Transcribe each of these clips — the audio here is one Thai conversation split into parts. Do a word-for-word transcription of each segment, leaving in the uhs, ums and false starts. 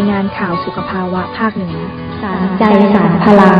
ายงานข่าวสุขภาวะภาคเหนือสารใจสารพลัง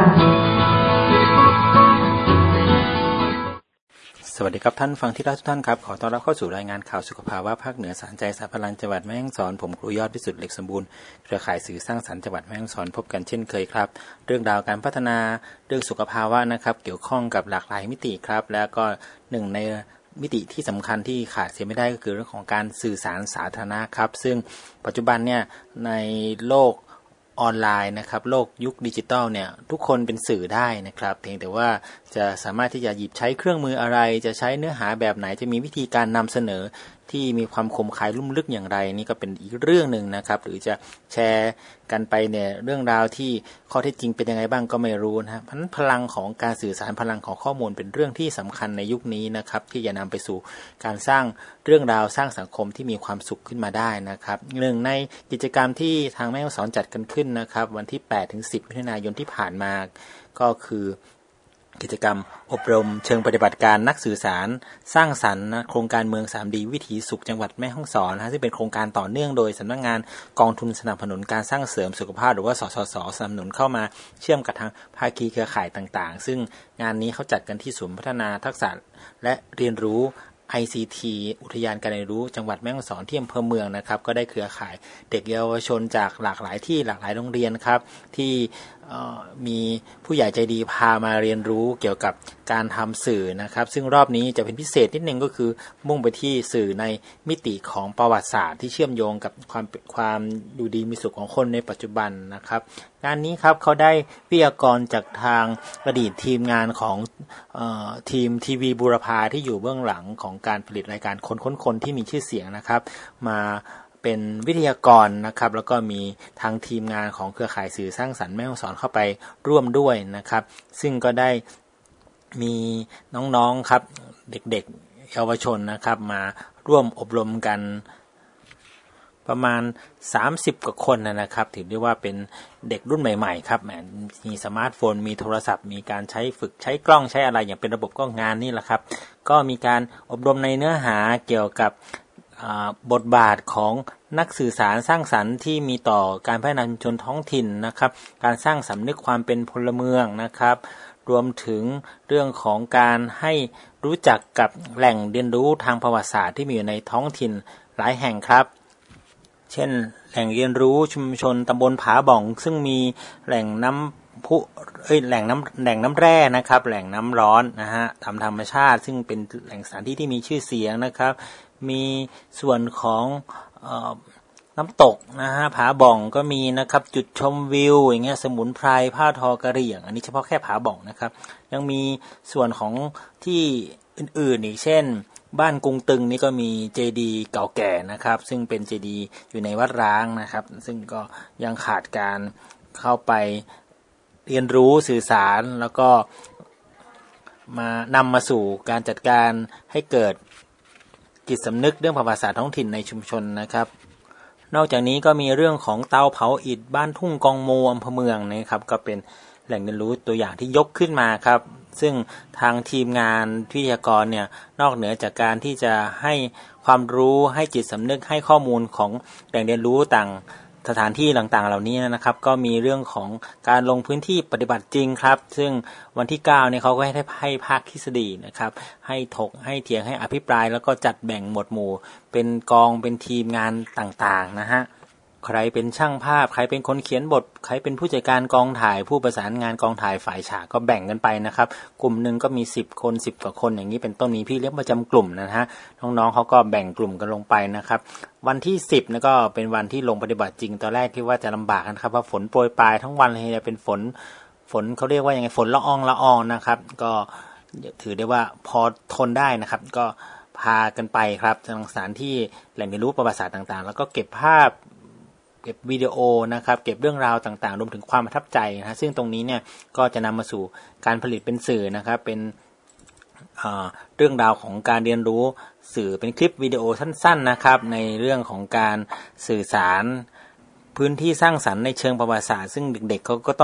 สวัสดีครับท่านฟังที่รักทุกท่านครับขอต้อนรับเข้าสู่รายงานข่าวสุขภาวะภาคเหนือสารใจสารพลังจังหวัดแม่ฮ่องสอนผมครูยอดพิสุทธิ์เหล็กสมบูรณ์เครือข่ายสื่อสร้างสรรค์จังหวัดแม่ฮ่องสอนพบกันเช่นเคยครับเรื่องราวการพัฒนาเรื่องสุขภาวะนะครับเกี่ยวข้องกับหลากหลายมิติครับแล้วก็หนึ่งในมิติที่สำคัญที่ขาดเสียไม่ได้ก็คือเรื่องของการสื่อสารสาธารณะครับซึ่งปัจจุบันเนี่ยในโลกออนไลน์นะครับโลกยุคดิจิตอลเนี่ยทุกคนเป็นสื่อได้นะครับเพียงแต่ว่าจะสามารถที่จะหยิบใช้เครื่องมืออะไรจะใช้เนื้อหาแบบไหนจะมีวิธีการนำเสนอที่มีความคมคายลุ่มลึกอย่างไรนี่ก็เป็นอีกเรื่องนึงนะครับหรือจะแชร์กันไปเนี่ยเรื่องราวที่ข้อเท็จจริงเป็นยังไงบ้างก็ไม่รู้นะครับเพราะฉะนั้นพลังของการสื่อสารพลังของข้อมูลเป็นเรื่องที่สำคัญในยุคนี้นะครับที่จะนำไปสู่การสร้างเรื่องราวสร้างสังคมที่มีความสุขขึ้นมาได้นะครับหนึ่งในกิจกรรมที่ทางแม่ฮ่องสอนจัดกันขึ้นนะครับวันที่แปดถึงสิบมิถุนายนที่ผ่านมาก็คือกิจกรรมอบรมเชิงปฏิบัติการนักสื่อสารสร้างสรรค์นะโครงการเมือง ทรี ดี วิถีสุขจังหวัดแม่ฮ่องสอนนะซึ่งเป็นโครงการต่อเนื่องโดยสำนักงานกองทุนสนับสนุนการสร้างเสริมสุขภาพหรือว่าสสสสนับสนุนเข้ามาเชื่อมกับทางภาคีเครือข่ายต่างๆซึ่งงานนี้เขาจัดกันที่ศูนย์พัฒนาทักษะและเรียนรู้ ไอ ซี ที อุทยานการเรียนรู้จังหวัดแม่ฮ่องสอนที่อำเภอเมืองนะครับก็ได้เครือข่ายเด็กเยาวชนจากหลากหลายที่หลากหลายโรงเรียนครับที่มีผู้ใหญ่ใจดีพามาเรียนรู้เกี่ยวกับการทำสื่อนะครับซึ่งรอบนี้จะเป็นพิเศษนิดนึงก็คือมุ่งไปที่สื่อในมิติของประวัติศาสตร์ที่เชื่อมโยงกับความความอยู่ดีมีสุขของคนในปัจจุบันนะครับงานนี้ครับเขาได้วิทยากรจากทางอดีตทีมงานของเอ่อทีมทีวีบูรพาที่อยู่เบื้องหลังของการผลิตรายการคนค้นคนที่มีชื่อเสียงนะครับมาเป็นวิทยากรนะครับแล้วก็มีทางทีมงานของเครือข่ายสื่อสร้างสรรค์แม่ฮ่องสอนเข้าไปร่วมด้วยนะครับซึ่งก็ได้มีน้องๆครับเด็กๆเยาวชนนะครับมาร่วมอบรมกันประมาณสามสิบกว่าคนนะครับถือได้ว่าเป็นเด็กรุ่นใหม่ๆครับแหมมีสมาร์ทโฟนมีโทรศัพท์มีการใช้ฝึกใช้กล้องใช้อะไรอย่างเป็นระบบก็งานนี่แหละครับก็มีการอบรมในเนื้อหาเกี่ยวกับบทบาทของนักสื่อสารสร้างสรรค์ที่มีต่อการพัฒนาชุมชนท้องถิ่นนะครับการสร้างสำนึกความเป็นพลเมืองนะครับรวมถึงเรื่องของการให้รู้จักกับแหล่งเรียนรู้ทางประวัติศาสตร์ที่มีอยู่ในท้องถิ่นหลายแห่งครับเช่นแหล่งเรียนรู้ชุมชนตำบลผาบ่องซึ่งมีแหล่งน้ำพุเอ้ยแหล่งน้ำแหล่งน้ำแร่นะครับแหล่งน้ำร้อนนะฮะตามธรรมชาติซึ่งเป็นแหล่งสถานที่ที่มีชื่อเสียงนะครับมีส่วนของเอ่อน้ำตกนะฮะผาบ่องก็มีนะครับจุดชมวิวอย่างเงี้ยสมุนไพรผ้าทอกะเหรี่ยงอันนี้เฉพาะแค่ผาบ่องนะครับยังมีส่วนของที่อื่นๆอีกเช่นบ้านกรุงตึงนี่ก็มีเจดีย์เก่าแก่นะครับซึ่งเป็นเจดีย์อยู่ในวัดร้างนะครับซึ่งก็ยังขาดการเข้าไปเรียนรู้สื่อสารแล้วก็มานำมาสู่การจัดการให้เกิดจิตสำนึกเรื่องประวัติศาสตร์ท้องถิ่นในชุมชนนะครับนอกจากนี้ก็มีเรื่องของเตาเผาอิฐบ้านทุ่งกองโมอำเภอเมืองนะครับก็เป็นแหล่งเรียนรู้ตัวอย่างที่ยกขึ้นมาครับซึ่งทางทีมงานวิทยากรเนี่ยนอกเหนือจากการที่จะให้ความรู้ให้จิตสำนึกให้ข้อมูลของแหล่งเรียนรู้ต่างสถานที่ต่างๆเหล่านี้นะครับก็มีเรื่องของการลงพื้นที่ปฏิบัติจริงครับซึ่งวันที่เก้าเนี่ยเขาก็ให้ให้ภาคทฤษฎีนะครับให้ถกให้เถียงให้อภิปรายแล้วก็จัดแบ่งหมวดหมู่เป็นกองเป็นทีมงานต่างๆนะฮะใครเป็นช่างภาพใครเป็นคนเขียนบทใครเป็นผู้จัดการกองถ่ายผู้ประสานงานกองถ่ายฝ่ายฉากก็แบ่งกันไปนะครับกลุ่มนึงก็มีสิบคนสิบกว่าคนอย่างนี้เป็นต้นมีพี่เลี้ยงประจำกลุ่มนะฮะน้องๆเขาก็แบ่งกลุ่มกันลงไปนะครับวันที่สิบนะก็เป็นวันที่ลงปฏิบัติจริงตอนแรกคิดว่าจะลำบากนะครับเพราะฝนโปรยปลายทั้งวันเลยจะเป็นฝนฝนเขาเรียกว่ายังไงฝนละอองละอองนะครับก็ถือได้ว่าพอทนได้นะครับก็พากันไปครับทางสถานที่แหล่งเรียนรู้ประวัติศาสตร์ต่างๆแล้วก็เก็บภาพเก็บวิดีโอนะครับเก็บเรื่องราวต่างๆรวมถึงความประทับใจนะซึ่งตรงนี้เนี่ยก็จะนำมาสู่การผลิตเป็นสื่อนะครับเป็นเรื่องราวของการเรียนรู้สื่อเป็นคลิปวิดีโอสั้นๆนะครับในเรื่องของการสื่อสารพื้นที่สร้างสรรค์ในเชิงประวัติศาสตร์ซึ่งเด็กๆเขาก็ต้อง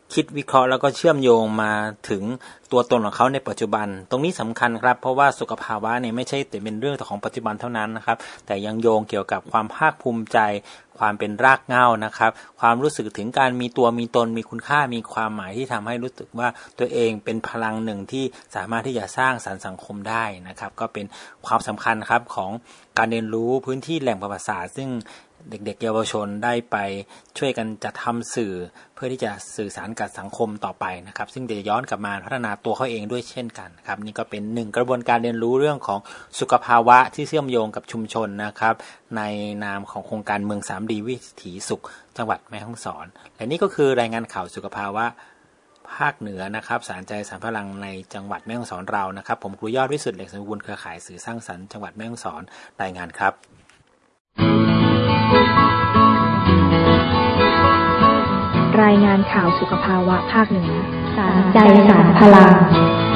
คิดวิเคราะห์แล้วก็เชื่อมโยงมาถึงตัวตนของเขาในปัจจุบันตรงนี้สำคัญครับเพราะว่าสุขภาวะเนี่ยไม่ใช่แต่เป็นเรื่องของปัจจุบันเท่านั้นนะครับแต่ยังโยงเกี่ยวกับความภาคภูมิใจความเป็นรากเหง้านะครับความรู้สึกถึงการมีตัวมีตนมีคุณค่ามีความหมายที่ทำให้รู้สึกว่าตัวเองเป็นพลังหนึ่งที่สามารถที่จะสร้างสรรค์สังคมได้นะครับก็เป็นความสำคัญครับของการเรียนรู้พื้นที่แหล่งประวัติศาสตร์ซึ่งเด็กๆเยาวชนได้ไปช่วยกันจัดทำสื่อเพื่อที่จะสื่อสารกับสังคมต่อไปนะครับซึ่งจะย้อนกลับมาพัฒนาตัวเขาเองด้วยเช่นกันครับนี่ก็เป็นหนึ่งกระบวนการเรียนรู้เรื่องของสุขภาวะที่เชื่อมโยงกับชุมชนนะครับในนามของโครงการเมือง ทรี ดี วิถีสุขจังหวัดแม่ฮ่องสอนและนี่ก็คือรายงานข่าวสุขภาวะภาคเหนือนะครับสารใจสารพลังในจังหวัดแม่ฮ่องสอนเรานะครับผมครูยอดวิสุทธิ์เหล็กสมบูรณ์เครือข่ายสื่อสร้างสรรค์จังหวัดแม่ฮ่องสอนรายงานครับรายงานข่าวสุขภาวะภาคเหนือสารใจสารพลัง